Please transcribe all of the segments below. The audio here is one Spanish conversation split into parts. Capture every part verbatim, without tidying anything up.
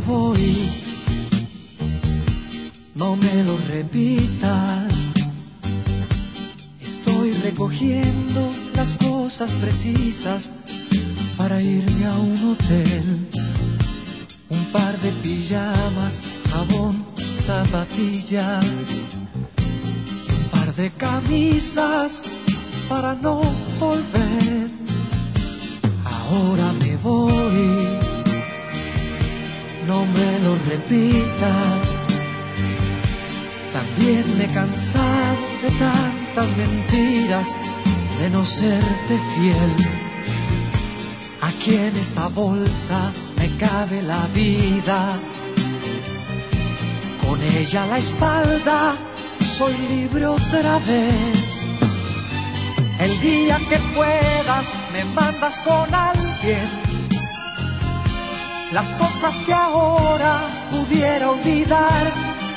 voy, no me lo repitas. Estoy recogiendo las cosas precisas para irme a un hotel. Un par de pijamas, jabón, zapatillas y un par de camisas para no volver. Ahora me voy, no me lo repitas. También me he cansado de tantas mentiras, de no serte fiel. Aquí en esta bolsa me cabe la vida, con ella a la espalda soy libre otra vez. El día que puedas me mandas con alguien las cosas que ahora pudiera olvidar.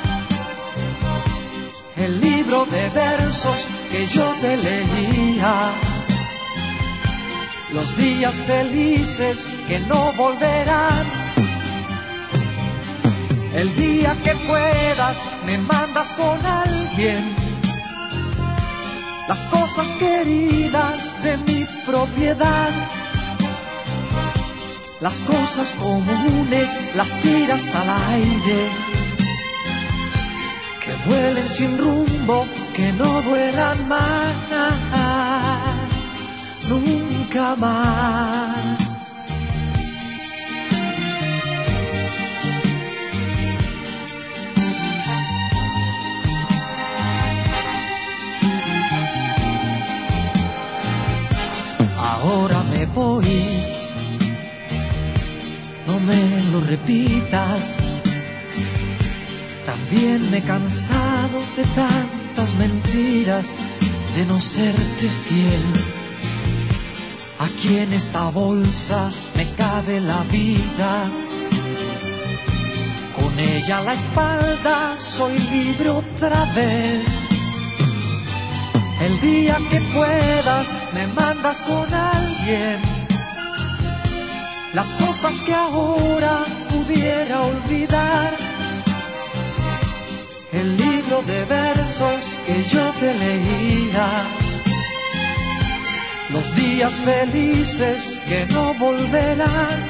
El libro de versos que yo te leía, los días felices que no volverán. El día que puedas me mandas con alguien las cosas queridas de mi propiedad. Las cosas comunes las tiras al aire, que vuelen sin rumbo, que no vuelan más, nunca más. Ahora me voy, no me lo repitas. También me he cansado de tantas mentiras, de no serte fiel. Aquí en esta bolsa me cabe la vida, con ella a la espalda soy libre otra vez. El día que puedas me mandas con alguien las cosas que ahora pudiera olvidar. El libro de versos que yo te leía, los días felices que no volverán.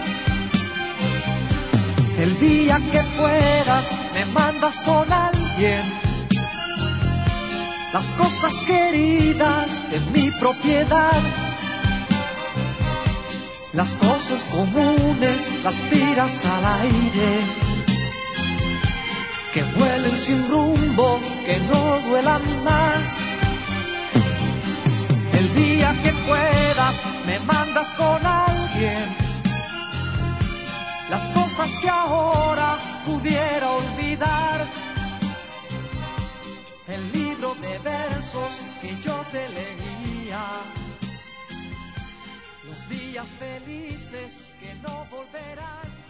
El día que puedas me mandas con alguien las cosas queridas de mi propiedad. Las cosas comunes las tiras al aire, que vuelen sin rumbo, que no duelan más. El día que puedas me mandas con alguien las cosas que ahora pudiera olvidar. El libro de versos que yo te leía, los días felices que no volverán.